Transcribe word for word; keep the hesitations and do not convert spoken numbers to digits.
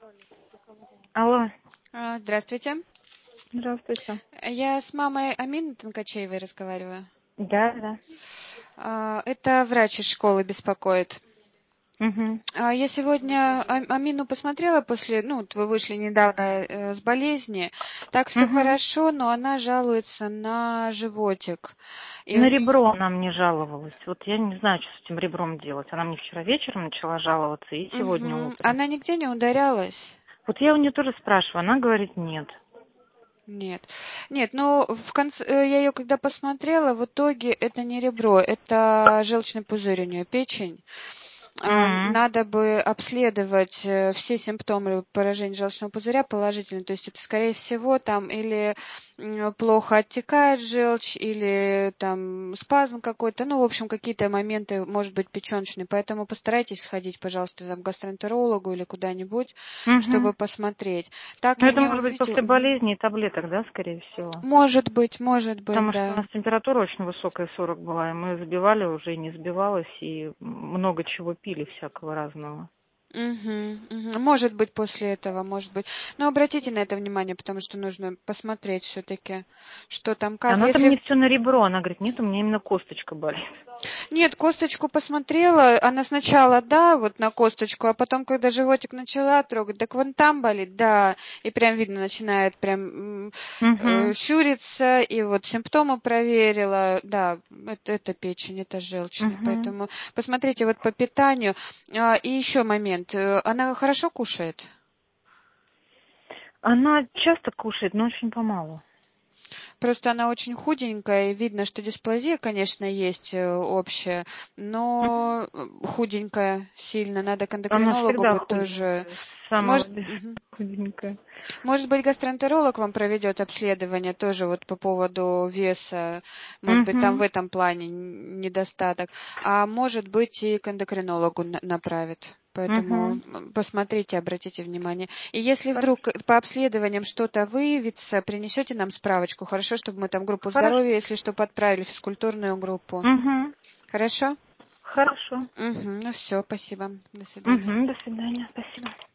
Алло. А, Здравствуйте. Здравствуйте. Я с мамой Амины Тонкачеевой разговариваю. Да, да. А, Это врач из школы беспокоит. Угу. А, Я сегодня А- Амину посмотрела после, ну, вот вы вышли недавно э, с болезни. Так все Угу. хорошо, но она жалуется на животик. И у На нее... ребро она мне жаловалась. Вот я не знаю, что с этим ребром делать. Она мне вчера вечером начала жаловаться и сегодня Мгм. утром. Она нигде не ударялась? Вот я у нее тоже спрашиваю, она говорит нет. Нет. Нет, ну, в конце, э, я ее когда посмотрела, в итоге это не ребро, это желчный пузырь у нее, печень. А, М. Надо бы обследовать э, все симптомы поражения желчного пузыря положительно. То есть это, скорее всего, там или м, плохо оттекает желчь, или там спазм какой-то. Ну, в общем, какие-то моменты, может быть, печеночные. Поэтому постарайтесь сходить, пожалуйста, там, к гастроэнтерологу или куда-нибудь, чтобы Угу. посмотреть. Так Ну я это не может быть увидела. после Мгм. болезни и таблеток, да, скорее всего. Может быть, может быть, Потому что у да. нас температура очень высокая, сорок была, и мы сбивали уже, и не сбивалась, и много чего пили всякого разного. Мгм, мгм. Может быть, после этого, может быть. Но обратите на это внимание, потому что нужно посмотреть все-таки, что там, И как. она-то Если мне все на ребро, она говорит, нет, у меня именно косточка болит. нет, косточку посмотрела, она сначала, да, вот на косточку, а потом, когда животик начала трогать, так вон там болит, да, и прям видно, начинает прям м, э, Угу. щуриться, и вот симптомы проверила, да, это, это печень, это желчный, Угу. поэтому посмотрите вот по питанию. А, и еще момент, э, она хорошо кушает? Она часто кушает, но очень помалу. Просто она очень худенькая, и видно, что дисплазия, конечно, есть э, общая, но э, худенькая сильно. Надо к Она эндокринологу всегда бы тоже. худенькая, с самого Может, детства мгм. худенькая. Может быть, гастроэнтеролог вам проведет обследование тоже вот по поводу веса. Может быть, там в Угу. этом плане н- недостаток. А может быть, и к эндокринологу на- направит. Поэтому Угу. м, посмотрите, обратите внимание. И если Хорошо. вдруг по обследованиям что-то выявится, принесете нам справочку. Хорошо, чтобы мы там группу Хорошо. здоровья, если что, подправили, физкультурную группу. Угу. Хорошо? Хорошо. Угу. Ну все, спасибо. До свидания. Угу. До свидания. Спасибо.